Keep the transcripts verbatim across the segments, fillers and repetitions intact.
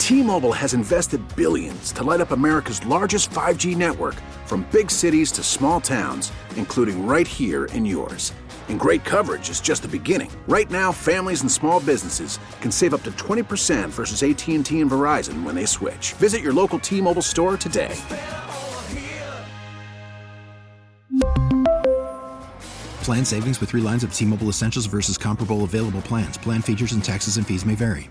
T-Mobile has invested billions to light up America's largest five G network, from big cities to small towns, including right here in yours. And great coverage is just the beginning. Right now, families and small businesses can save up to twenty percent versus A T and T and Verizon when they switch. Visit your local T-Mobile store today. Plan savings with three lines of T-Mobile Essentials versus comparable available plans. Plan features and taxes and fees may vary.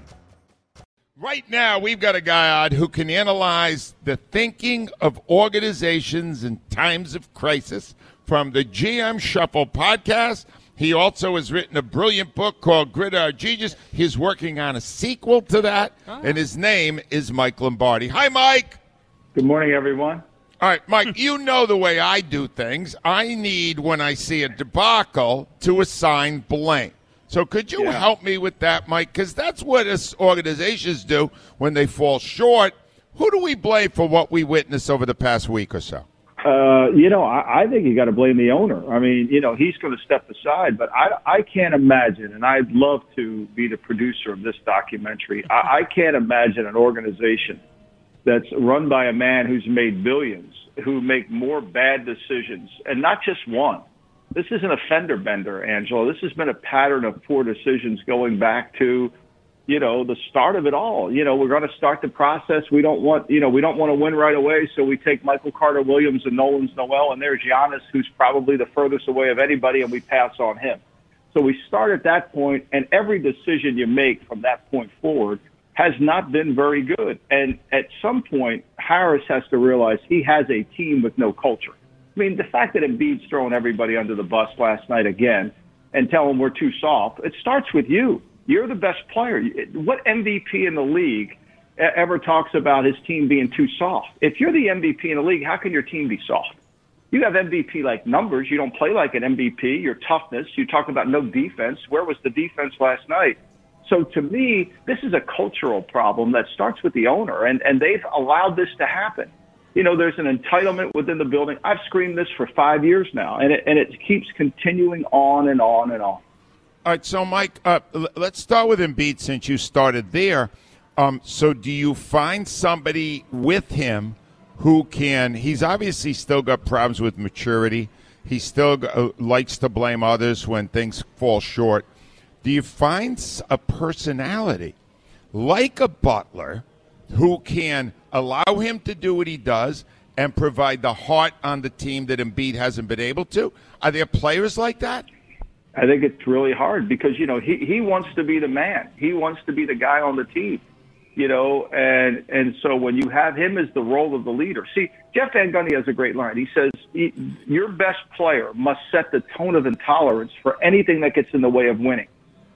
Right now, we've got a guy on who can analyze the thinking of organizations in times of crisis from the G M Shuffle podcast. He also has written a brilliant book called Grid Our Genius. He's working on a sequel to that, oh. and his name is Mike Lombardi. Hi, Mike. Good morning, everyone. All right, Mike, you know the way I do things. I need, when I see a debacle, to assign blame. So could you yeah. help me with that, Mike? Because that's what us organizations do when they fall short. Who do we blame for what we witnessed over the past week or so? Uh, you know, I, I think you got to blame the owner. I mean, you know, he's going to step aside, but I, I can't imagine, and I'd love to be the producer of this documentary. I, I can't imagine an organization that's run by a man who's made billions, who make more bad decisions, and not just one. This isn't a fender bender, Angela. This has been a pattern of poor decisions going back to, you know, the start of it all. You know, we're going to start the process. We don't want, you know, we don't want to win right away, so we take Michael Carter-Williams and Nolan Noel, and there's Giannis, who's probably the furthest away of anybody, and we pass on him. So we start at that point, and every decision you make from that point forward has not been very good. And at some point, Harris has to realize he has a team with no culture. I mean, the fact that Embiid's throwing everybody under the bus last night again and telling them we're too soft, it starts with you. You're the best player. What M V P in the league ever talks about his team being too soft? If you're the M V P in the league, how can your team be soft? You have M V P-like numbers. You don't play like an M V P. Your toughness. You talk about no defense. Where was the defense last night? So to me, this is a cultural problem that starts with the owner, and, and they've allowed this to happen. You know, there's an entitlement within the building. I've screamed this for five years now, and it, and it keeps continuing on and on and on. All right, so, Mike, uh, let's start with Embiid since you started there. Um, so do you find somebody with him who can – he's obviously still got problems with maturity. He still uh, likes to blame others when things fall short. Do you find a personality like a Butler who can allow him to do what he does and provide the heart on the team that Embiid hasn't been able to? Are there players like that? I think it's really hard because, you know, he, he wants to be the man. He wants to be the guy on the team, you know, and, and so when you have him as the role of the leader. See, Jeff Van Gundy has a great line. He says, your best player must set the tone of intolerance for anything that gets in the way of winning.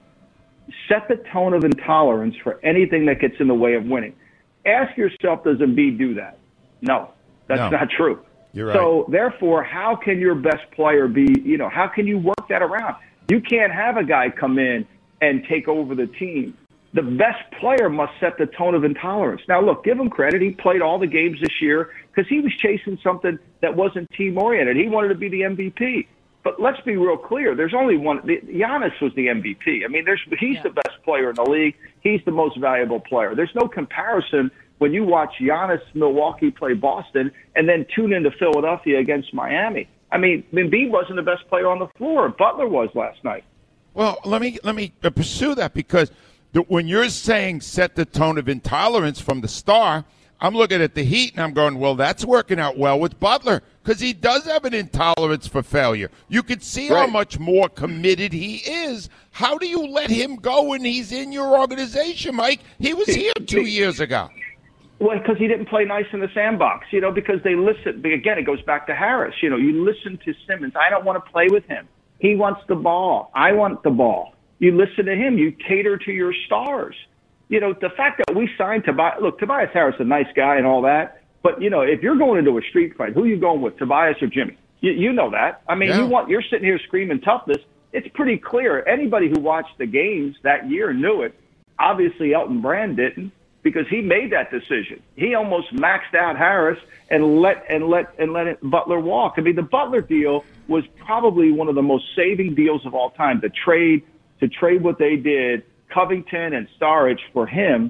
Set the tone of intolerance for anything that gets in the way of winning. Ask yourself, does Embiid do that? No, that's no. not true. You're right. So, therefore, how can your best player be, you know, how can you work that around? You can't have a guy come in and take over the team. The best player must set the tone of intolerance. Now, look, give him credit. He played all the games this year because he was chasing something that wasn't team-oriented. He wanted to be the M V P. But let's be real clear. There's only one. Giannis was the M V P. I mean, there's he's yeah. the best player in the league. He's the most valuable player. There's no comparison when you watch Giannis Milwaukee play Boston and then tune into Philadelphia against Miami. I mean, Embiid wasn't the best player on the floor. Butler was last night. Well, let me let me pursue that because the, when you're saying set the tone of intolerance from the star, I'm looking at the Heat and I'm going, well, that's working out well with Butler because he does have an intolerance for failure. You can see right. how much more committed he is. How do you let him go when he's in your organization, Mike? He was here two years ago. Well, because he didn't play nice in the sandbox, you know, because they listen. Again, it goes back to Harris. You know, you listen to Simmons. I don't want to play with him. He wants the ball. I want the ball. You listen to him. You cater to your stars. You know, the fact that we signed Tobias, look, Tobias Harris is a nice guy and all that. But, you know, if you're going into a street fight, who are you going with, Tobias or Jimmy? You, you know that. I mean, yeah. you want, you're sitting here screaming toughness. It's pretty clear. Anybody who watched the games that year knew it. Obviously, Elton Brand didn't because he made that decision. He almost maxed out Harris and let and let and let it, Butler walk. I mean, the Butler deal was probably one of the most saving deals of all time. The trade to trade what they did, Covington and Saric for him,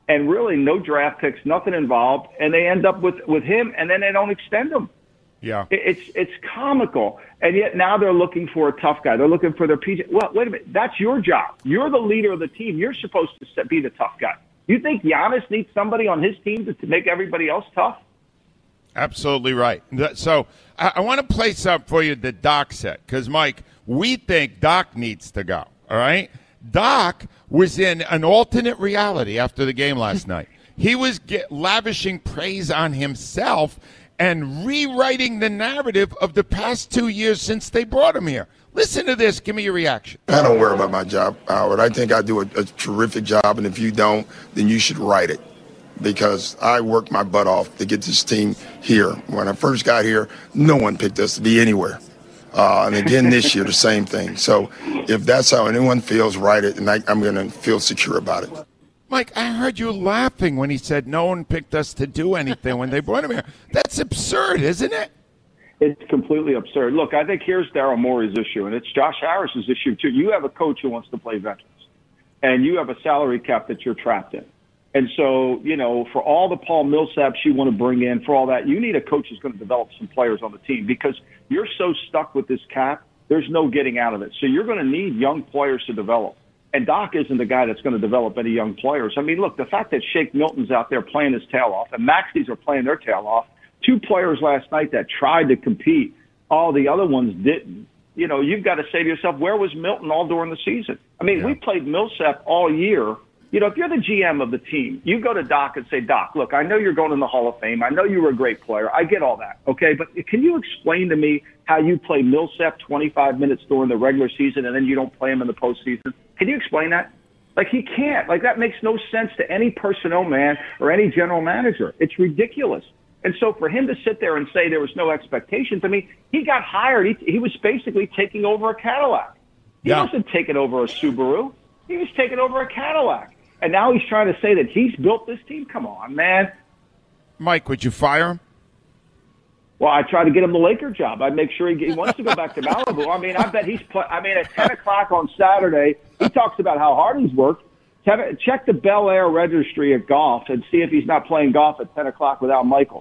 and really no draft picks, nothing involved, and they end up with, with him, and then they don't extend him. Yeah. It's it's comical. And yet now they're looking for a tough guy. They're looking for their P J. Well, wait a minute. That's your job. You're the leader of the team. You're supposed to be the tough guy. You think Giannis needs somebody on his team to, to make everybody else tough? Absolutely right. So I, I want to play something for you that Doc said, because, Mike, we think Doc needs to go, all right? Doc was in an alternate reality after the game last night. He was get, lavishing praise on himself and rewriting the narrative of the past two years since they brought him here. Listen to this. Give me your reaction. I don't worry about my job, Howard. I think I do a, a terrific job, and if you don't, then you should write it, because I worked my butt off to get this team here. When I first got here, no one picked us to be anywhere. Uh, and again this year, the same thing. So if that's how anyone feels, write it, and I, I'm going to feel secure about it. Mike, I heard you laughing when he said no one picked us to do anything when they brought him here. That's absurd, isn't it? It's completely absurd. Look, I think here's Daryl Morey's issue, and it's Josh Harris's issue, too. You have a coach who wants to play veterans, and you have a salary cap that you're trapped in. And so, you know, for all the Paul Millsaps you want to bring in, for all that, you need a coach who's going to develop some players on the team, because you're so stuck with this cap, there's no getting out of it. So you're going to need young players to develop. And Doc isn't the guy that's going to develop any young players. I mean, look, the fact that Shake Milton's out there playing his tail off and Maxies are playing their tail off, two players last night that tried to compete, all the other ones didn't. You know, you've got to say to yourself, where was Milton all during the season? I mean, yeah. we played Millsap all year. You know, if you're the G M of the team, you go to Doc and say, Doc, look, I know you're going in the Hall of Fame. I know you were a great player. I get all that, okay? But can you explain to me how you play Millsap twenty-five minutes during the regular season and then you don't play him in the postseason? Can you explain that? Like, he can't. Like, that makes no sense to any personnel man or any general manager. It's ridiculous. And so for him to sit there and say there was no expectations, I mean, he got hired. He, he was basically taking over a Cadillac. He yeah. wasn't taking over a Subaru. He was taking over a Cadillac. And now he's trying to say that he's built this team. Come on, man. Mike, would you fire him? Well, I try to get him the Laker job. I'd make sure he, he wants to go back to Malibu. I mean, I bet he's play, I mean, at ten o'clock on Saturday, he talks about how hard he's worked. Check the Bel Air registry at golf and see if he's not playing golf at ten o'clock without Michaels.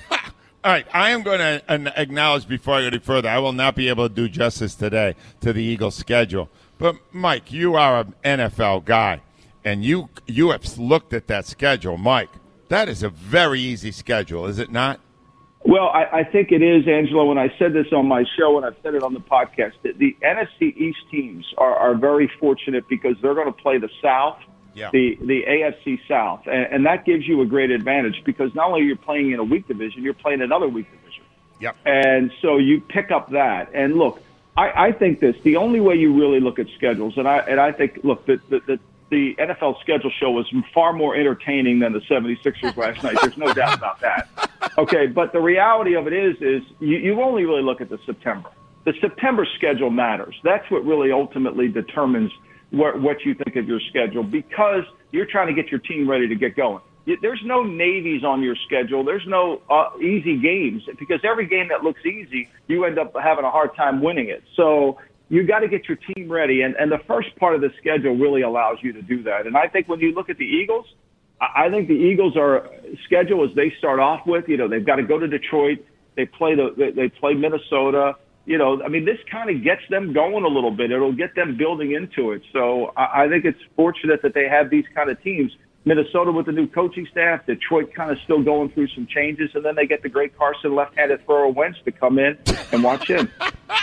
All right, I am going to acknowledge before I go any further, I will not be able to do justice today to the Eagles' schedule. But, Mike, you are an N F L guy, and you you have looked at that schedule. Mike, that is a very easy schedule, is it not? Well, I, I think it is, Angelo, and I said this on my show and I've said it on the podcast, that the N F C East teams are, are very fortunate because they're going to play the South, yeah. the, the A F C South, and, and that gives you a great advantage because not only are you playing in a weak division, you're playing another weak division. Yep. And so you pick up that. And look, I, I think this, the only way you really look at schedules, and I and I think, look, the, the, the The N F L schedule show was far more entertaining than the seventy-sixers last night. There's no doubt about that. Okay, but the reality of it is, is you, you only really look at the September. The September schedule matters. That's what really ultimately determines what, what you think of your schedule because you're trying to get your team ready to get going. There's no navies on your schedule. There's no uh, easy games because every game that looks easy, you end up having a hard time winning it. So you got to get your team ready, and, and the first part of the schedule really allows you to do that. And I think when you look at the Eagles, I, I think the Eagles are schedule as they start off with. You know, they've got to go to Detroit. They play the they, they play Minnesota. You know, I mean, this kind of gets them going a little bit. It'll get them building into it. So I, I think it's fortunate that they have these kind of teams. Minnesota with the new coaching staff, Detroit kind of still going through some changes, and then they get the great Carson left-handed thrower Wentz to come in and watch him.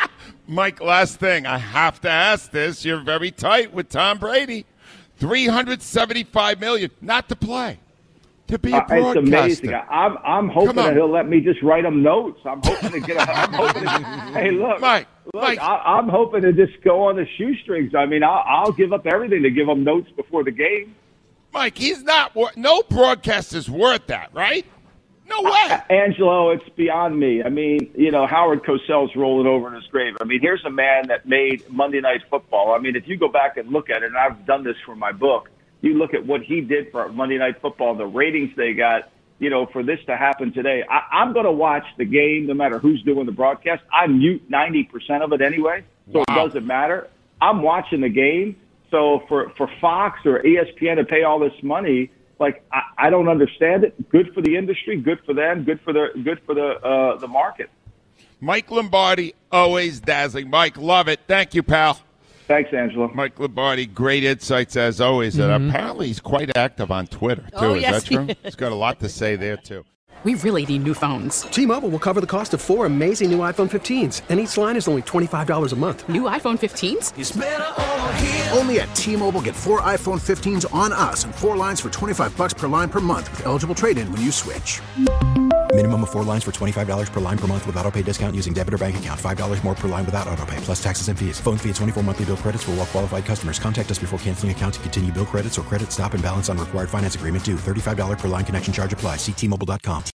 Mike, last thing. I have to ask this. You're very tight with Tom Brady. three hundred seventy-five million dollars not to play, to be a broadcaster. Uh, it's amazing. I'm, I'm hoping that he'll let me just write him notes. I'm hoping to get a, I'm hoping to, hey, look. Mike, look, Mike. I, I'm hoping to just go on the shoestrings. I mean, I'll, I'll give up everything to give him notes before the game. Mike, he's not – no broadcaster's worth that, right? No way. Uh, Angelo, it's beyond me. I mean, you know, Howard Cosell's rolling over in his grave. I mean, here's a man that made Monday Night Football. I mean, if you go back and look at it, and I've done this for my book, you look at what he did for Monday Night Football, the ratings they got, you know, for this to happen today. I, I'm going to watch the game no matter who's doing the broadcast. I mute ninety percent of it anyway, so wow. It doesn't matter. I'm watching the game. So for, for Fox or E S P N to pay all this money, Like, I, I don't understand it. Good for the industry, good for them, good for the good for the uh, the market. Mike Lombardi, always dazzling. Mike, love it. Thank you, pal. Thanks, Angelo. Mike Lombardi, great insights as always. Mm-hmm. And apparently he's quite active on Twitter, too. Oh, Is yes, that true? he is. He's got a lot to say there, too. We really need new phones. T-Mobile will cover the cost of four amazing new iPhone fifteens, and each line is only twenty-five dollars a month. New iPhone fifteens? It's better over here. Only at T-Mobile, get four iPhone fifteens on us and four lines for twenty-five bucks per line per month with eligible trade-in when you switch. Minimum of four lines for twenty-five dollars per line per month with autopay discount using debit or bank account. five dollars more per line without autopay, plus taxes and fees. Phone fee at twenty-four monthly bill credits for well-qualified customers. Contact us before canceling account to continue bill credits or credit stop and balance on required finance agreement due. thirty-five dollars per line connection charge applies. See T Mobile dot com.